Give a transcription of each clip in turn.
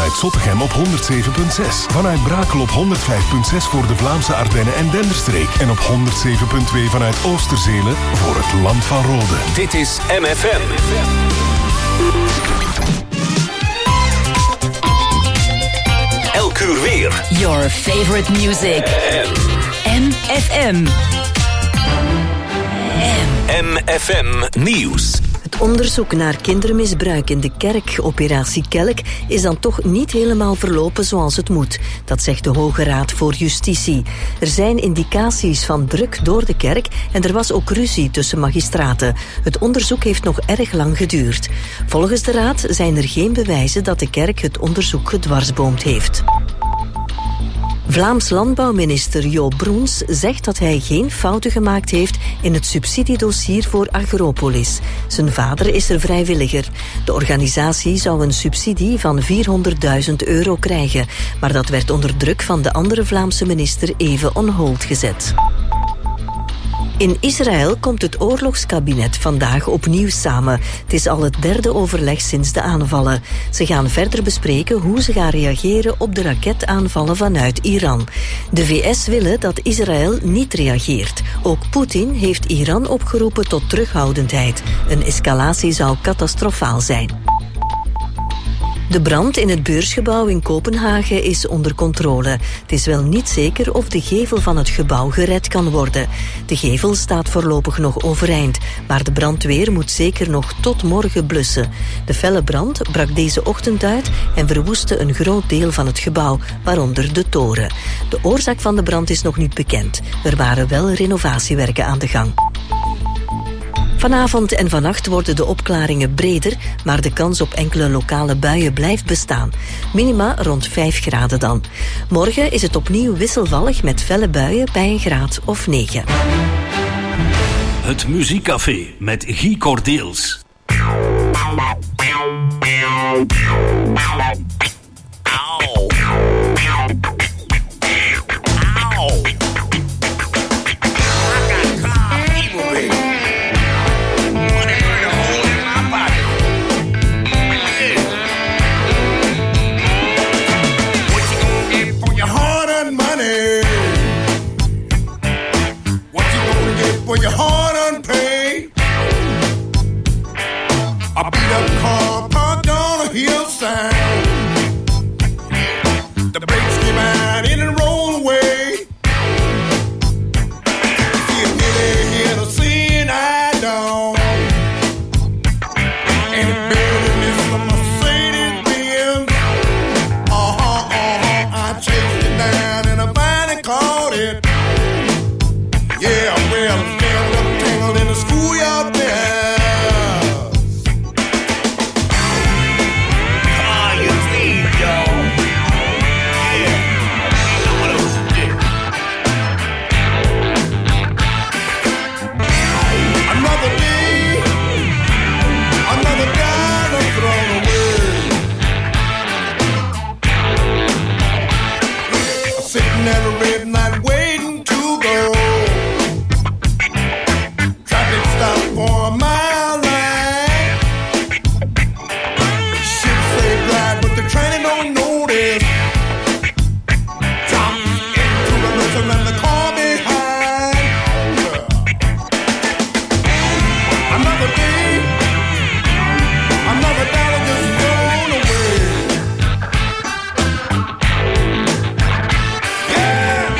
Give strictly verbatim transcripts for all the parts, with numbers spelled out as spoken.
vanuit Zottegem op honderd zeven komma zes. Vanuit Brakel op honderd vijf komma zes voor de Vlaamse Ardennen en Denderstreek. En op honderd zeven komma twee vanuit Oosterzelen voor het Land van Rode. Dit is M F M. Elk uur weer. Your favorite music. M F M. M F M Nieuws. Het onderzoek naar kindermisbruik in de kerk, operatie Kelk, is dan toch niet helemaal verlopen zoals het moet. Dat zegt de Hoge Raad voor Justitie. Er zijn indicaties van druk door de kerk en er was ook ruzie tussen magistraten. Het onderzoek heeft nog erg lang geduurd. Volgens de Raad zijn er geen bewijzen dat de kerk het onderzoek gedwarsboomd heeft. Vlaams landbouwminister Jo Broens zegt dat hij geen fouten gemaakt heeft in het subsidiedossier voor Agropolis. Zijn vader is er vrijwilliger. De organisatie zou een subsidie van vierhonderdduizend euro krijgen, maar dat werd onder druk van de andere Vlaamse minister even on hold gezet. In Israël komt het oorlogskabinet vandaag opnieuw samen. Het is al het derde overleg sinds de aanvallen. Ze gaan verder bespreken hoe ze gaan reageren op de raketaanvallen vanuit Iran. De V S willen dat Israël niet reageert. Ook Poetin heeft Iran opgeroepen tot terughoudendheid. Een escalatie zou catastrofaal zijn. De brand in het beursgebouw in Kopenhagen is onder controle. Het is wel niet zeker of de gevel van het gebouw gered kan worden. De gevel staat voorlopig nog overeind, maar de brandweer moet zeker nog tot morgen blussen. De felle brand brak deze ochtend uit en verwoestte een groot deel van het gebouw, waaronder de toren. De oorzaak van de brand is nog niet bekend. Er waren wel renovatiewerken aan de gang. Vanavond en vannacht worden de opklaringen breder, maar de kans op enkele lokale buien blijft bestaan. Minima rond vijf graden dan. Morgen is het opnieuw wisselvallig met felle buien bij een graad of negen. Het Muziekcafé met Guy Cordeels. Auw. Auw. For your hard-earned pay, I beat up car parked on a hillside. The brakes give out and it roll away. See a nigga here to see and I don't. And it better than this a Mercedes Benz. Uh-huh, uh-huh, I chased it down and I finally caught it. Yeah, well, in the schoolyard there. Ah, you see, y'all. Yeah, I know what I was doing. Another day, another dollar thrown away. I'm sitting at a red light waiting to go. For a mile ride, shit say glide, but the train don't notice. Drop into the listen and the car behind. Another day, another dollar just thrown away. Yeah.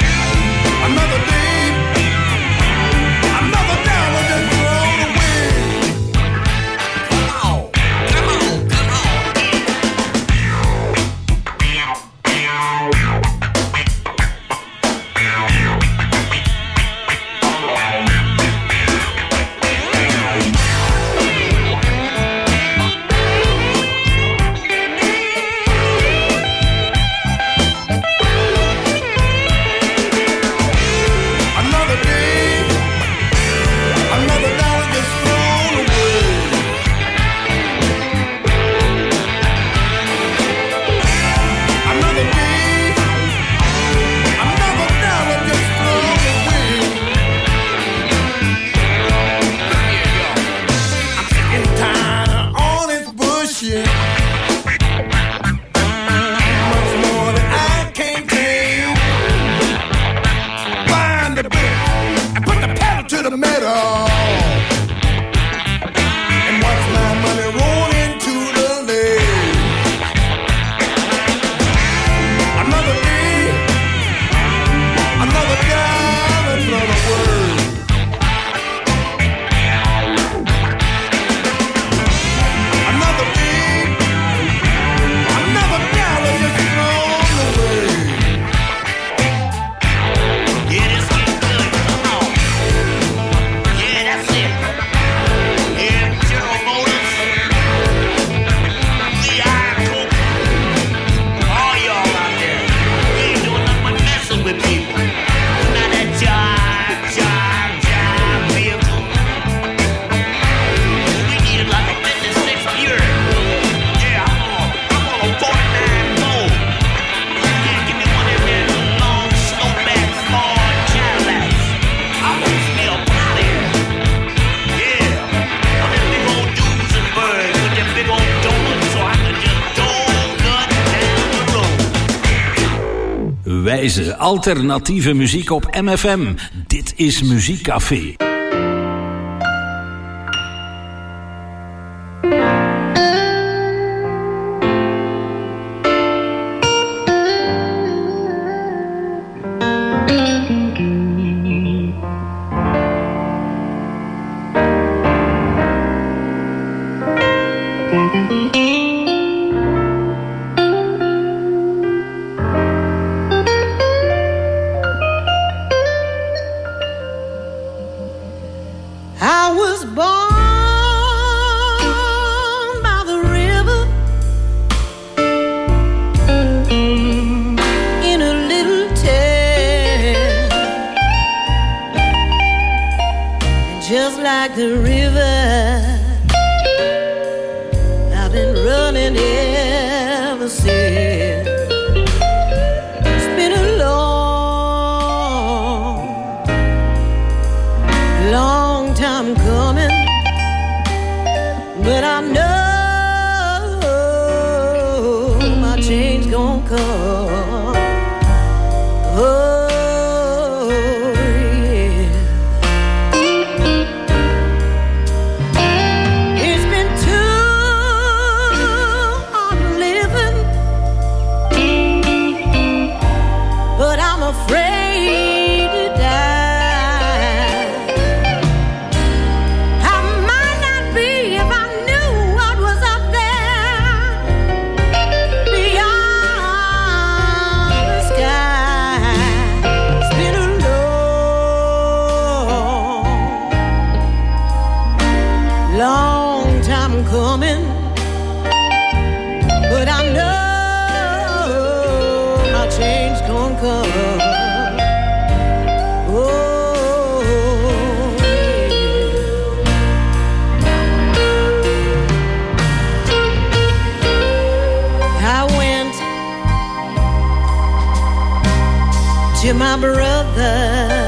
wijze, alternatieve muziek op M F M. Dit is Muziekcafé. To my brother,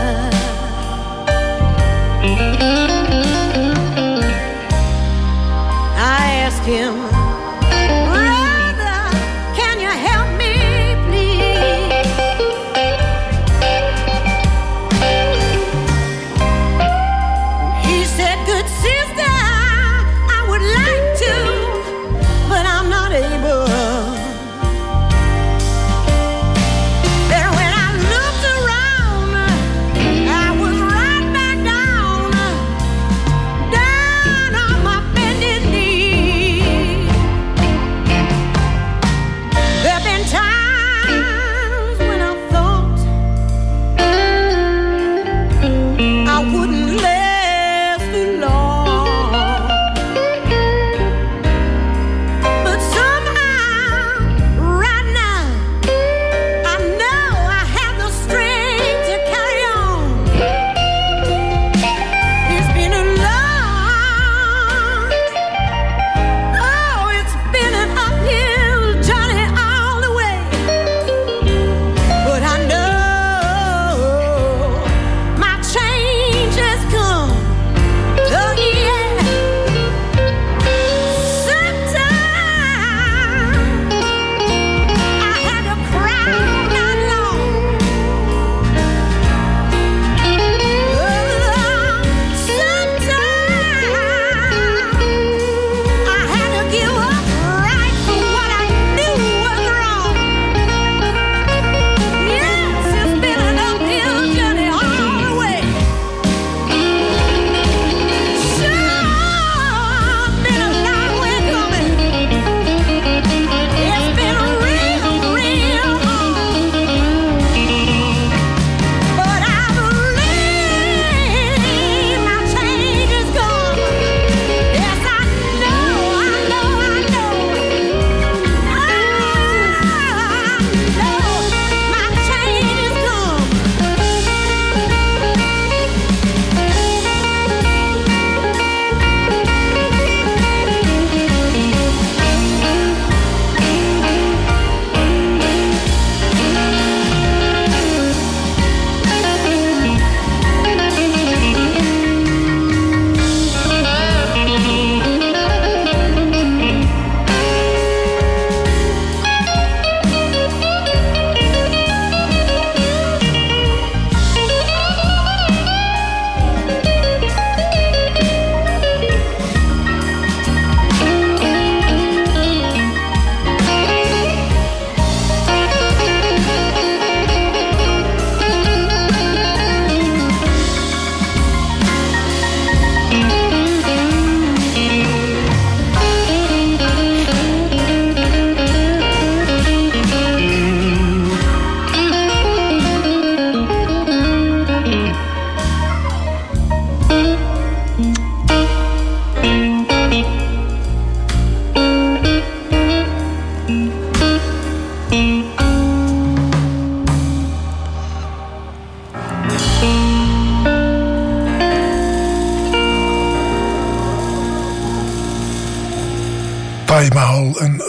I asked him, brother, can you help me, please? He said, good sister, I would like to, but I'm not able.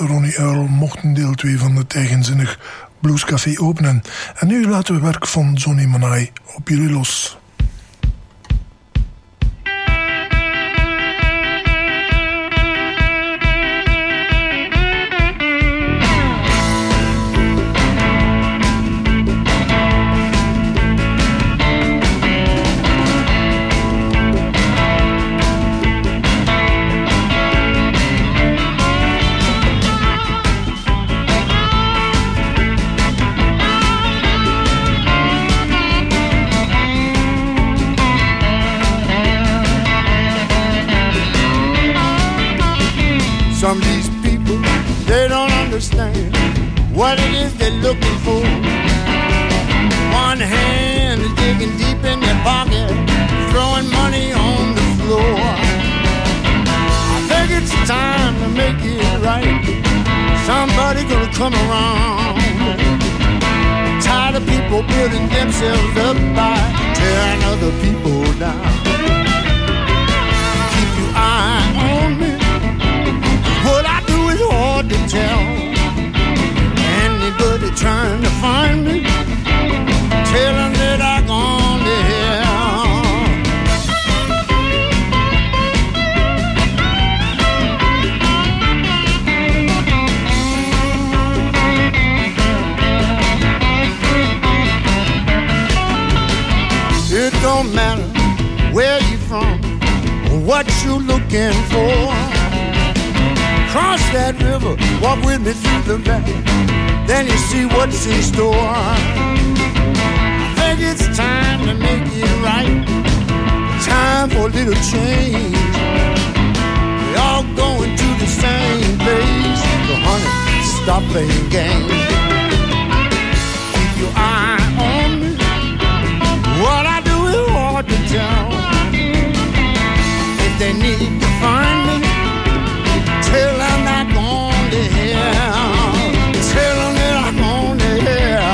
Ronnie Earl mochten deel twee van het eigenzinnig Bluescafé openen. En nu laten we werk van Johnny Manai op jullie los. Some of these people, they don't understand what it is they're looking for. One hand is digging deep in their pocket, throwing money on the floor. I think it's time to make it right. Somebody gonna come around. Tired of people building themselves up by tearing other people down. Keep your eye on me. What I do is hard to tell. Anybody trying to find me, tell them that I gone to hell. It don't matter where you from or what you looking for. Cross that river, walk with me through the valley, then you see what's in store. I think it's time to make it right, time for a little change. We all going to the same place, so honey, stop playing games. Keep your eye on me, what I do is hard to tell. If they need to find me, tell them I'm gone to hell. Tell them that I'm gone to hell.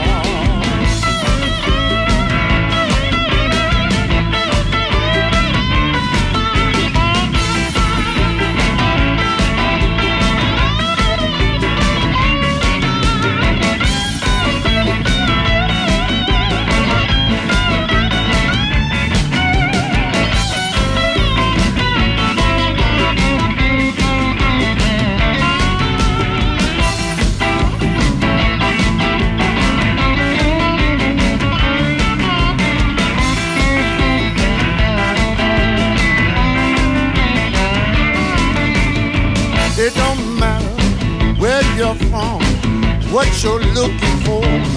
It don't matter where you're from, what you're looking for.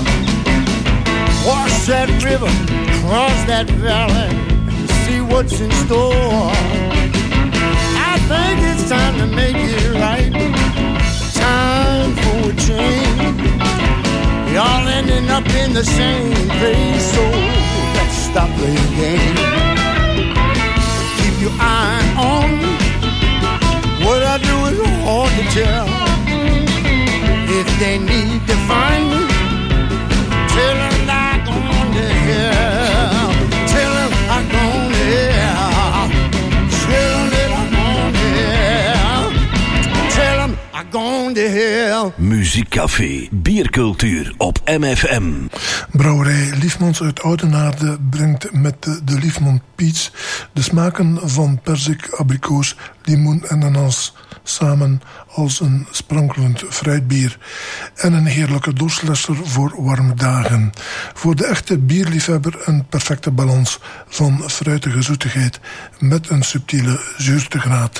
Wash that river, cross that valley, see what's in store. I think it's time to make it right, time for a change. We all ending up in the same place, so let's stop playing games. Keep your eye on me. What I do is hard to tell. If they need to find me, tell them I'm gone to hell. Tell them I'm gone to hell. Tell them that I'm gone to hell. Tell them I'm gone to hell. Muziekcafé, biercultuur op M F M. Brouwerij Liefmonds uit Oudenaarde brengt met de, de Liefmond Peach de smaken van perzik, abrikoos, limoen en ananas samen als een sprankelend fruitbier. En een heerlijke dorslesser voor warme dagen. Voor de echte bierliefhebber een perfecte balans van fruitige zoetigheid met een subtiele zuurtegraad.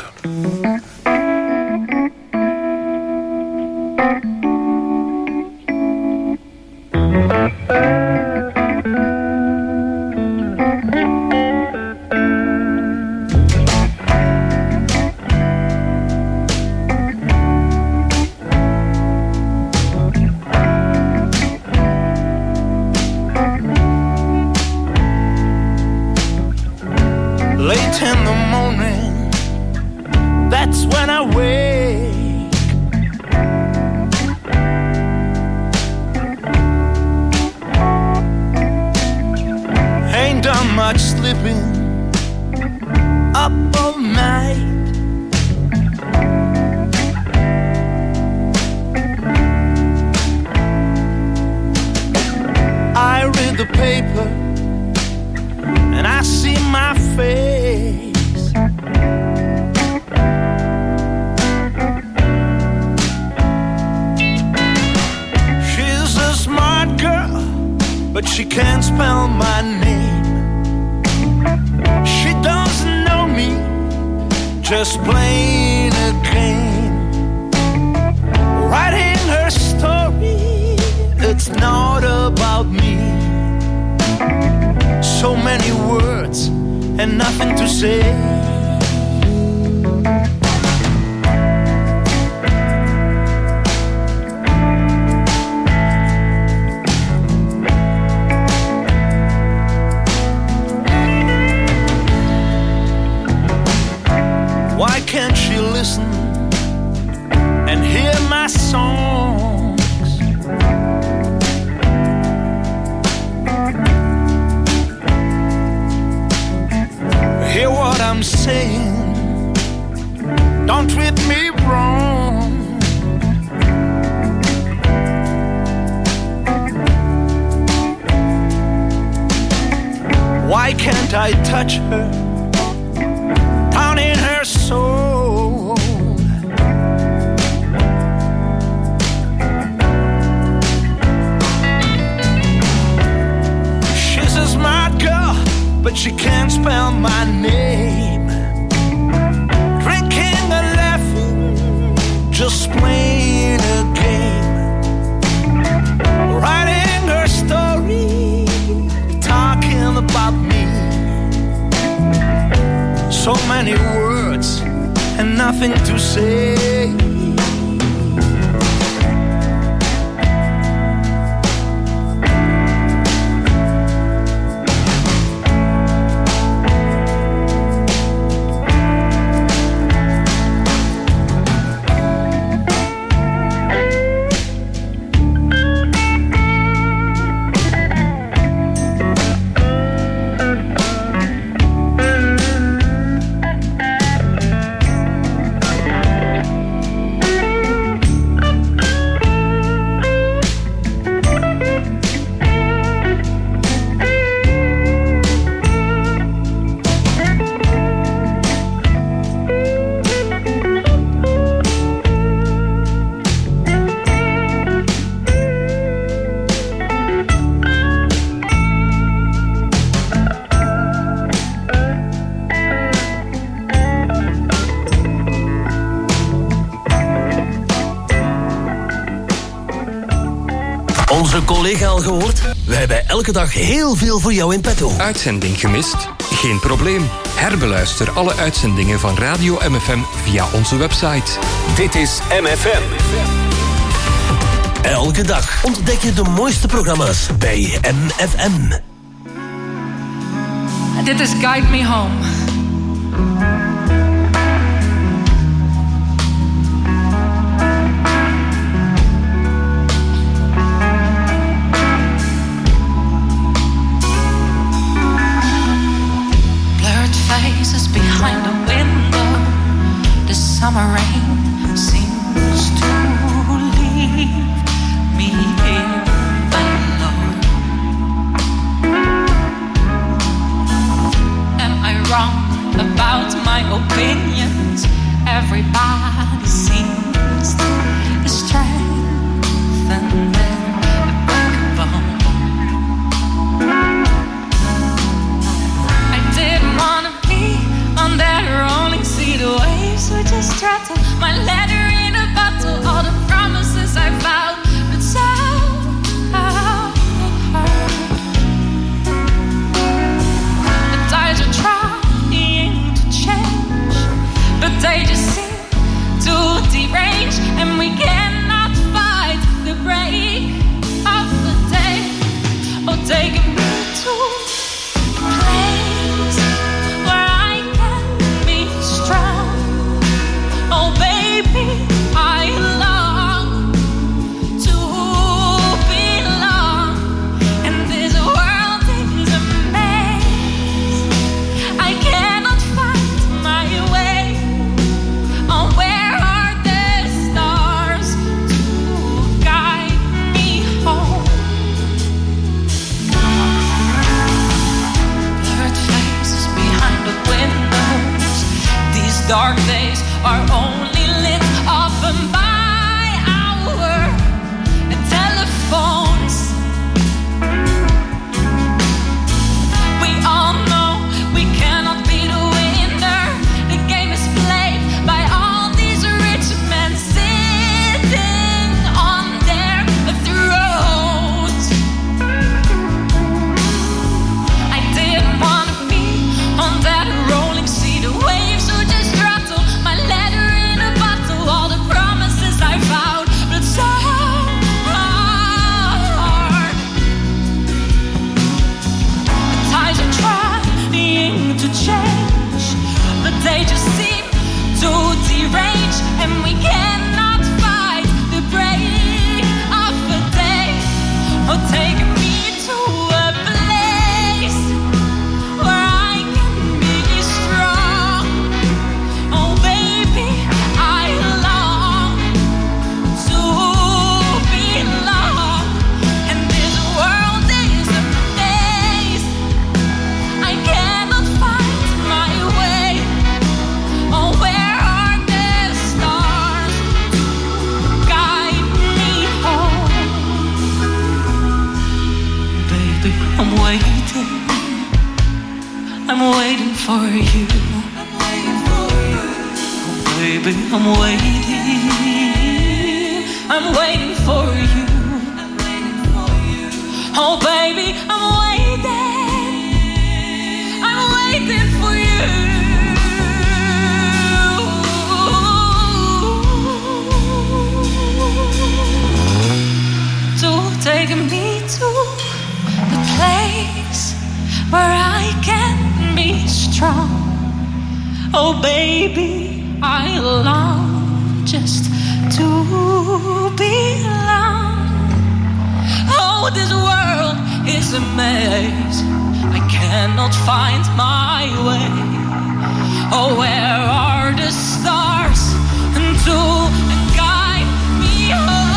Late in the morning, that's when I wake. she can't spell my name. She doesn't know me, just playing a game. Writing her story, it's not about me. So many words and nothing to say. Why can't she listen and hear my songs? Hear what I'm saying, don't treat me wrong. Why can't I touch her down in her soul? She's a smart girl, but she can't spell my name. Drinking and laughing, just playing a game. Writing her story, talking about me. So many words and nothing to say. Onze collega al gehoord? We hebben elke dag heel veel voor jou in petto. Uitzending gemist? Geen probleem. Herbeluister alle uitzendingen van Radio M F M via onze website. Dit is M F M. Elke dag ontdek je de mooiste programma's bij M F M. Dit is Guide Me Home. Faces behind the window, the summer rain seems to leave me here alone. Am I wrong about my I'm waiting for you. Oh, baby, I'm waiting. I'm waiting for you. Oh, baby, I'm waiting. I'm waiting for you. To take me to the place where I can be strong. Oh, baby, I long just to belong. Oh, this world is a maze. I cannot find my way. Oh, where are the stars to guide me home?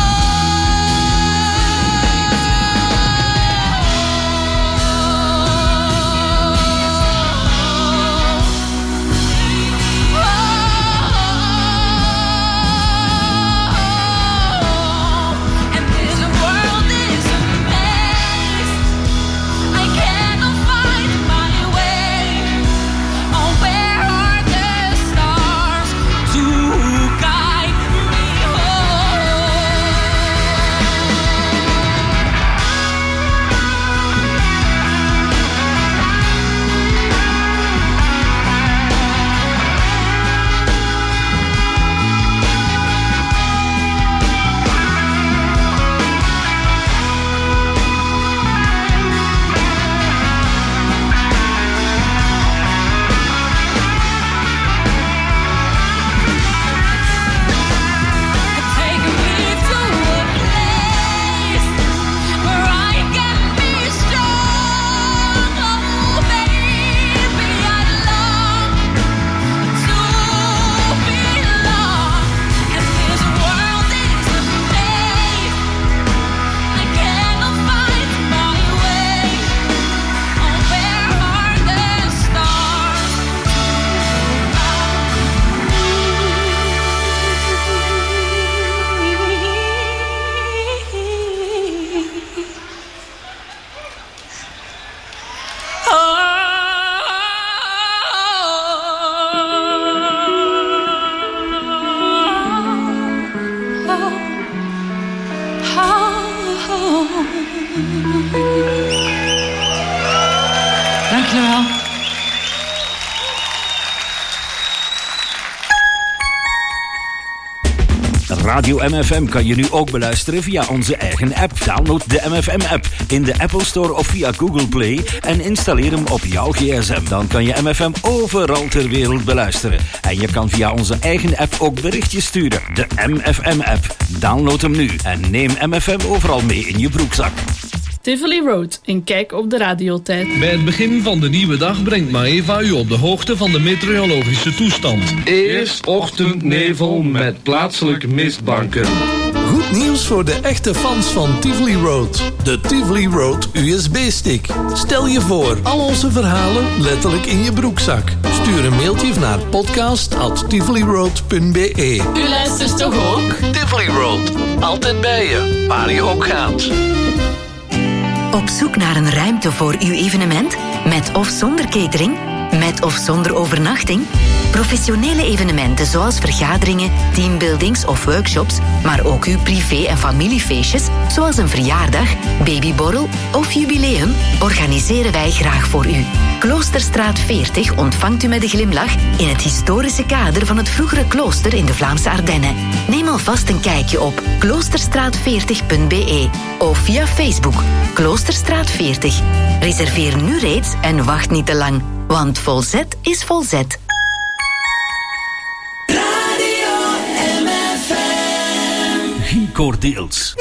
Dankjewel. Radio M F M kan je nu ook beluisteren via onze eigen app. Download de M F M-app in de Apple Store of via Google Play en installeer hem op jouw gsm. Dan kan je M F M overal ter wereld beluisteren. En je kan via onze eigen app ook berichtjes sturen. De M F M-app. Download hem nu en neem M F M overal mee in je broekzak. Tivoli Road, een kijk op de radiotijd. Bij het begin van de nieuwe dag brengt Maeva u op de hoogte van de meteorologische toestand. Eerst ochtendnevel met plaatselijk mistbanken. Goed nieuws voor de echte fans van Tivoli Road. De Tivoli Road U S B-stick. Stel je voor, al onze verhalen letterlijk in je broekzak. Stuur een mailtje naar podcast at tivoliroad punt b e. U luistert toch ook? Tivoli Road, altijd bij je, waar je ook gaat. Op zoek naar een ruimte voor uw evenement? Met of zonder catering? Met of zonder overnachting? Professionele evenementen zoals vergaderingen, teambuildings of workshops, maar ook uw privé- en familiefeestjes, zoals een verjaardag, babyborrel of jubileum, organiseren wij graag voor u. Kloosterstraat veertig ontvangt u met een glimlach in het historische kader van het vroegere klooster in de Vlaamse Ardennen. Neem alvast een kijkje op kloosterstraat veertig punt b e of via Facebook Kloosterstraat veertig. Reserveer nu reeds en wacht niet te lang, want volzet is volzet. Guy Cordeels.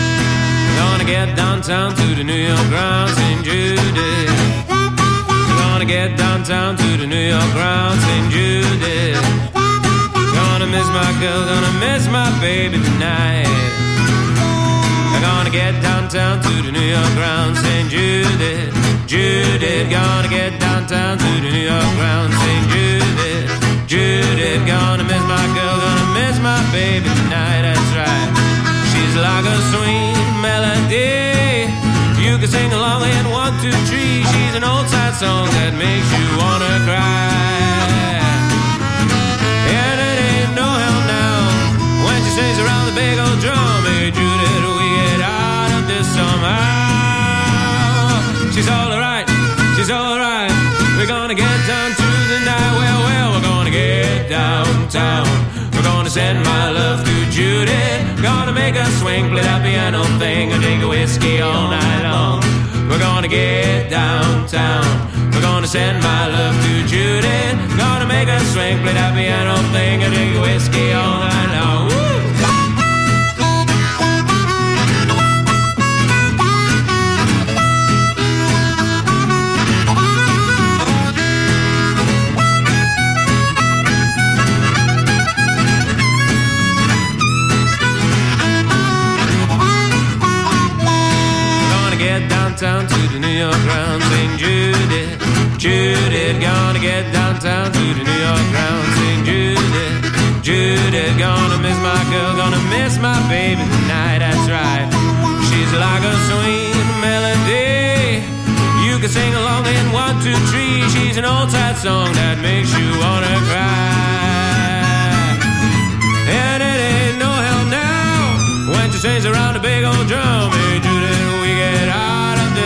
Downtown to the New York grounds in Judy. We're gonna get downtown to the New York ground, Saint Judith. Gonna miss my girl, gonna miss my baby tonight. I'm gonna get downtown to the New York ground, Saint Judith. Judith, gonna get downtown to the New York ground, Saint Judith. Judith, gonna miss my girl, gonna miss my baby tonight, that's right. She's like a sweet melody, you can sing along in one, two, three. She's an old sad song that makes you wanna cry. And it ain't no help now when she sings around the big old drum. Hey Judith, we get out of this somehow. She's alright, she's alright. We're gonna get down to the night. Well, well, we're gonna get downtown. We're gonna send my love to Judith. Gonna make her swing, play that piano thing, and drink a whiskey all night long. We're gonna get downtown. We're gonna send my love to Judith. Gonna make her swing, play that piano thing, and drink a whiskey all night long. Woo! Downtown to the New York ground, Saint Judith. Judith, gonna get downtown to the New York ground, Saint Judith. Judith, gonna miss my girl, gonna miss my baby tonight, that's right. She's like a sweet melody, you can sing along in one, two, three. She's an old sad song that makes you wanna cry. And it ain't no help now when she sings around the big old drum. Hey Judith, we get out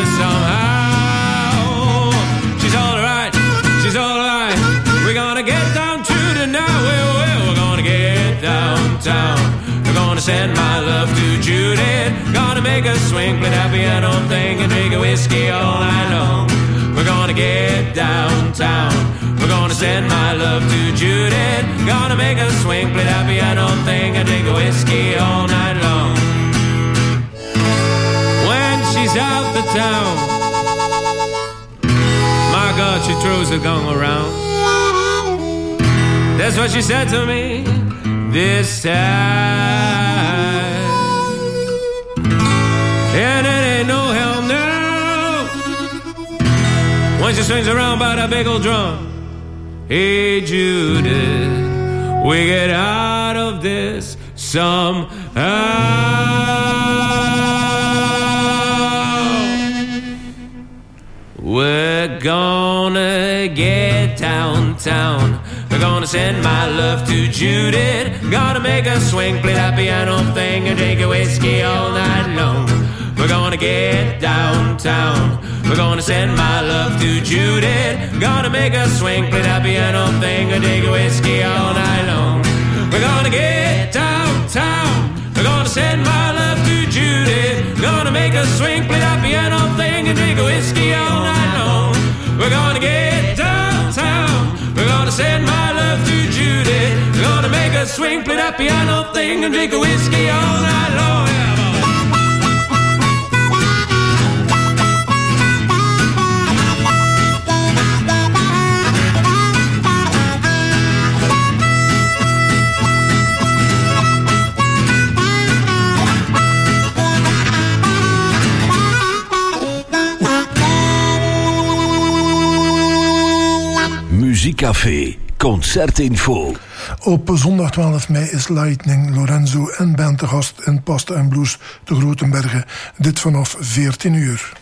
somehow. She's alright, she's alright. We're gonna get down to the night. Well, well, we're gonna get downtown. We're gonna send my love to Judith. Gonna make her swing, play that piano thing, and drink a whiskey all night long. We're gonna get downtown. We're gonna send my love to Judith. Gonna make her swing, play that piano thing, and drink a whiskey all night long. She's out the town. My God, she throws her gong around. That's what she said to me this time. And it ain't no help now when she swings around by that big old drum. Hey Judith, we get out of this somehow. We're gonna get downtown. We're gonna send my love to Judith. Gonna make her swing, play that piano thing, and drink a whiskey all night long. We're gonna get downtown. We're gonna send my love to Judith. Gonna make her swing, play that piano thing, and drink a whiskey all night long. We're gonna get downtown. We're gonna send my love to Judith. Gonna make her swing, play that piano thing, and drink a whiskey all night long. We're gonna get downtown. We're gonna send my love to Judith. We're gonna make her swing, play that piano thing, and drink a whiskey all night long. Muziekcafé, concertinfo. Op zondag twaalf mei is Lightning, Lorenzo en band te gast in Pasta en Blues te Grotenbergen. Dit vanaf veertien uur.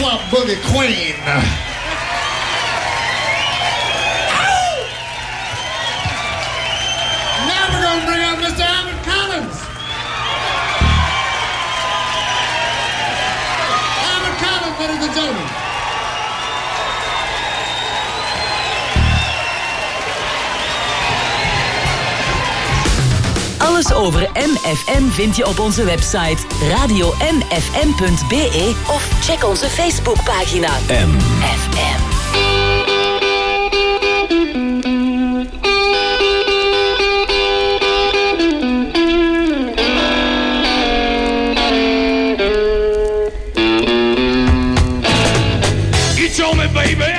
Swap Boogie Queen. Now we're gonna bring out Mister Alvin Collins. Alvin Collins, ladies and gentlemen. Alles over M F M vind je op onze website radio m f m punt b e of check onze Facebookpagina M F M. You told me, baby,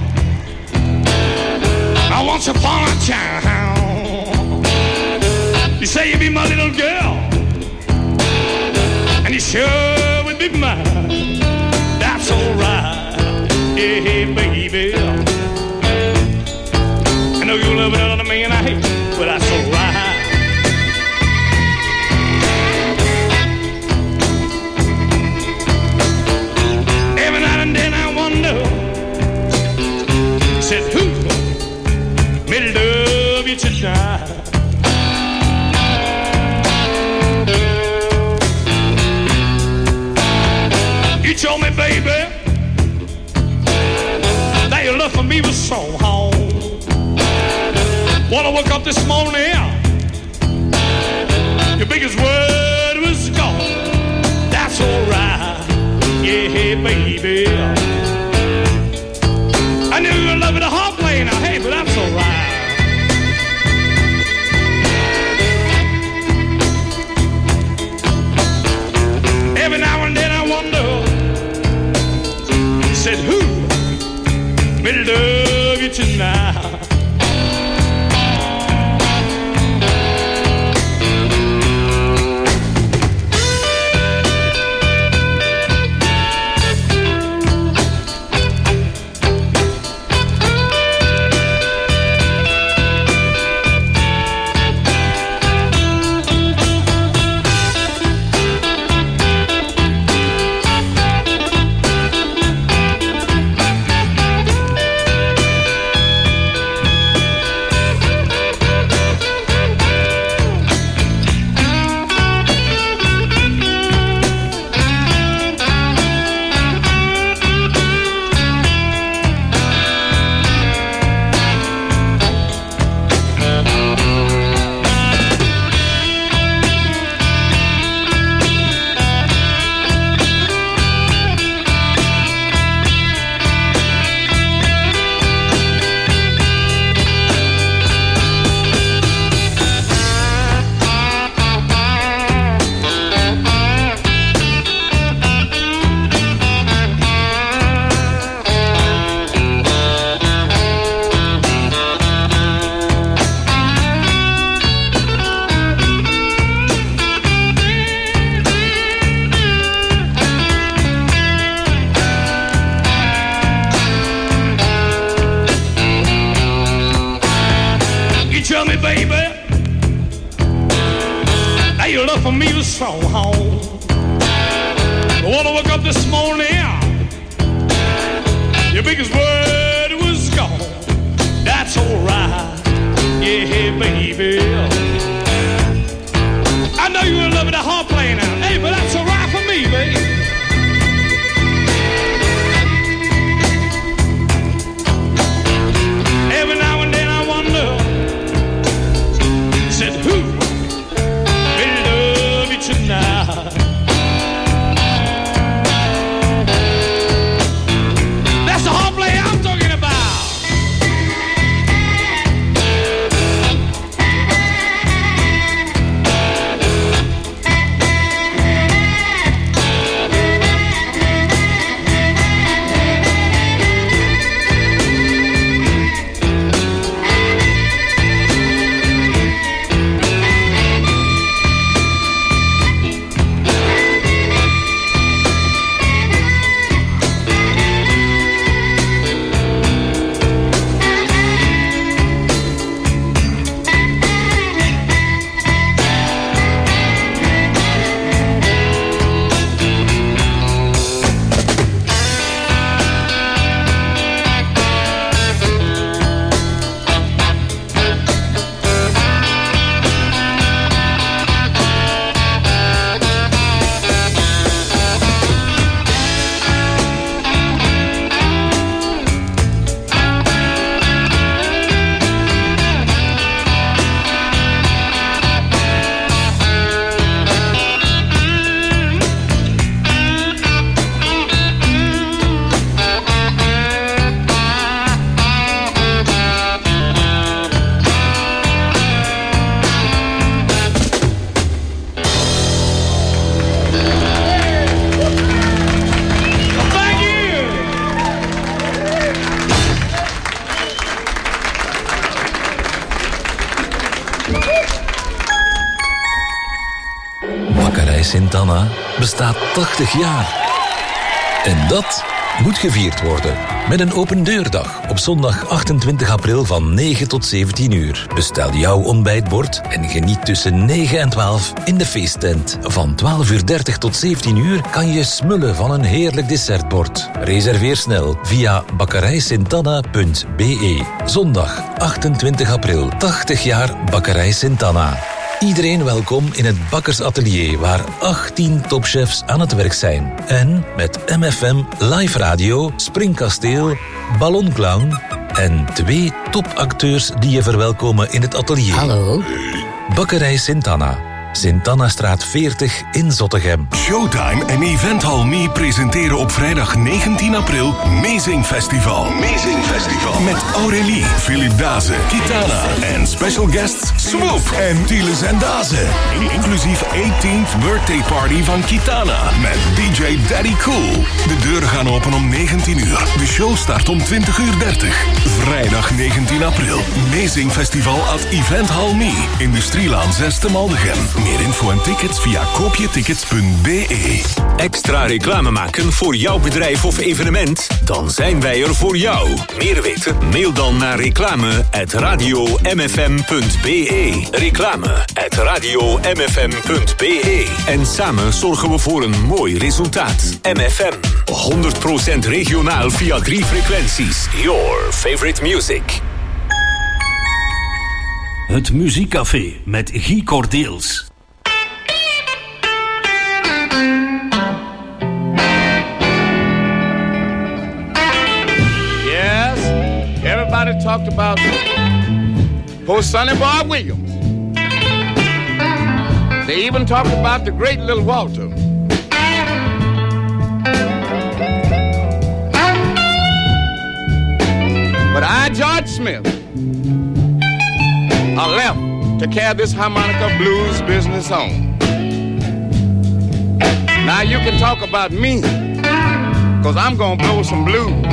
I once upon a time. You say you be my little girl, and you sure would be mine. That's alright, yeah, baby. I know you love another man I hate, but that's alright. Every night and then I wonder, said who may love you tonight? You told me, baby, that your love for me was so hard. When I woke up this morning, your biggest word was gone. That's alright, yeah, baby. I knew you were loving the heart playing now, hey, but that's alright. Every now and then I wonder, said who will love you tonight? Sint-Anna bestaat tachtig jaar. En dat moet gevierd worden met een open deurdag op zondag achtentwintig april van negen tot zeventien uur. Bestel jouw ontbijtbord en geniet tussen negen en twaalf in de feesttent. Van twaalf uur dertig tot zeventien uur kan je smullen van een heerlijk dessertbord. Reserveer snel via bakkerij sint anna punt b e. Zondag achtentwintig april, tachtig jaar Bakkerij Sint-Anna. Iedereen welkom in het bakkersatelier waar achttien topchefs aan het werk zijn. En met M F M Live Radio, Springkasteel, Ballonclown en twee topacteurs die je verwelkomen in het atelier. Hallo. Bakkerij Sint-Anna. Sint-Anna-straat veertig in Zottegem. Showtime en Eventhal Me presenteren op vrijdag negentien april Amazing Festival. Amazing Festival. Met Aurélie, Philip Dazen, Kitana en special guests Swoop en Tieles en Dazen. Inclusief eighteenth birthday party van Kitana met D J Daddy Cool. De deuren gaan open om negentien uur. De show start om twintig uur dertig. Vrijdag negentien april. Amazing Festival at Eventhal Me. Industrielaan zes te Maldegem. Meer info en tickets via koopjetickets punt b e. Extra reclame maken voor jouw bedrijf of evenement? Dan zijn wij er voor jou. Meer weten? Mail dan naar reclame at radio m f m punt b e. Reclame at radio m f m punt b e. En samen zorgen we voor een mooi resultaat. M F M, honderd procent regionaal via drie frequenties. Your favorite music. Het Muziekcafé met Guy Cordeels. Yes, everybody talked about poor Sonny Boy Williams. They even talked about the great Little Walter. But I, George Smith, I left to carry this harmonica blues business on. Now you can talk about me, cause I'm gonna blow some blues.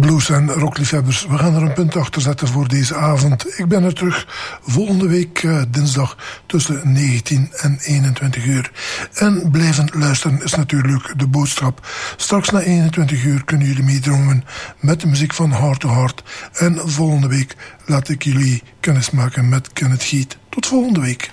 blues- en rockliefhebbers, we gaan er een punt achter zetten voor deze avond. Ik ben er terug volgende week uh, dinsdag tussen negentien en eenentwintig uur. En blijven luisteren is natuurlijk de boodschap. Straks na eenentwintig uur kunnen jullie meedromen met de muziek van Heart to Heart. En volgende week laat ik jullie kennis maken met Kenneth Giet. Tot volgende week.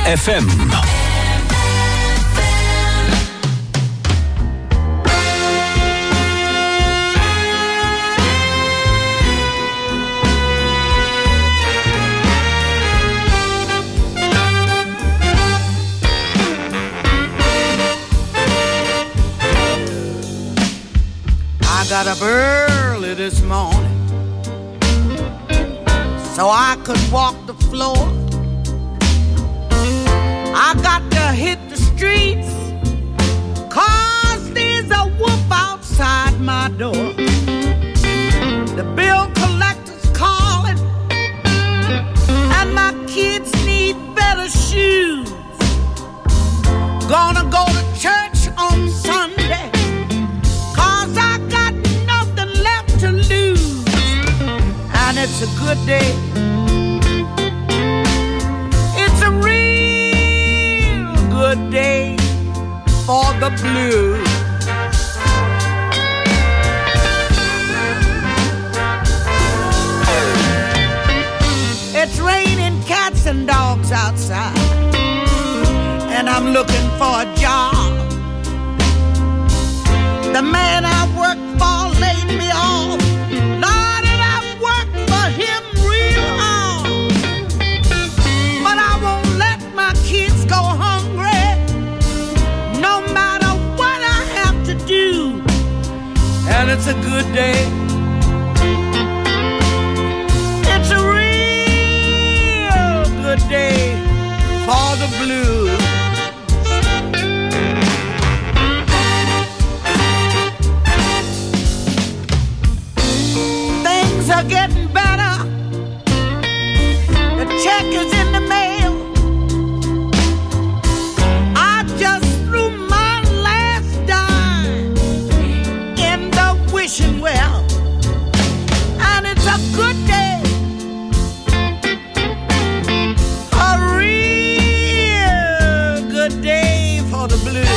F M. I got up early this morning so I could walk the floor. I got to hit the streets 'cause there's a wolf outside my door. The bill collector's calling and my kids need better shoes. Gonna go to church on Sunday 'cause I got nothing left to lose. And it's a good day. It's a real good day for the blues. It's raining cats and dogs outside, and I'm looking for a job. The man I worked for laid me off. Lord, and I've worked for him real hard. But I won't let my kids go hungry, no matter what I have to do. And it's a good day. It's a real good day for the blues. Things are getting better. The check is in the mail. I just threw my last dime in the wishing well, and it's a good day. A real good day for the blues.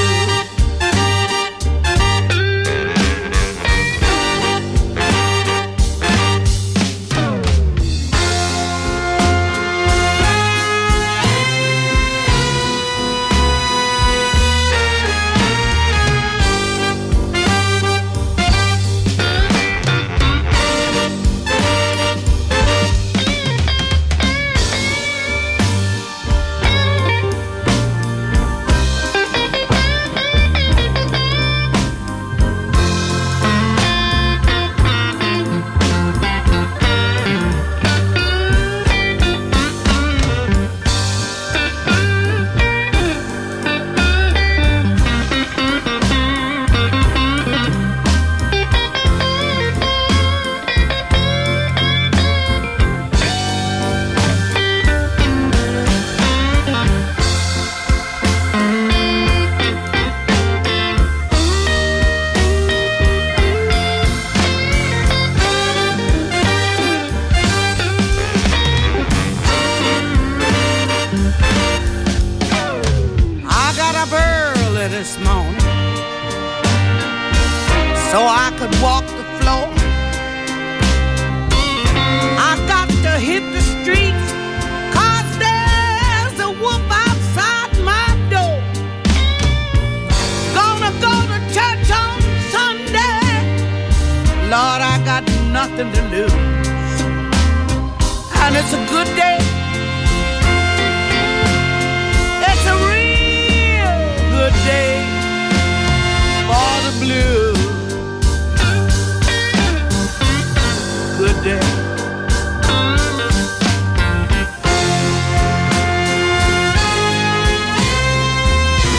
This morning so I could walk the floor. I got to hit the streets 'cause there's a wolf outside my door. Gonna go to church on Sunday. Lord, I got nothing to lose, and it's a good day.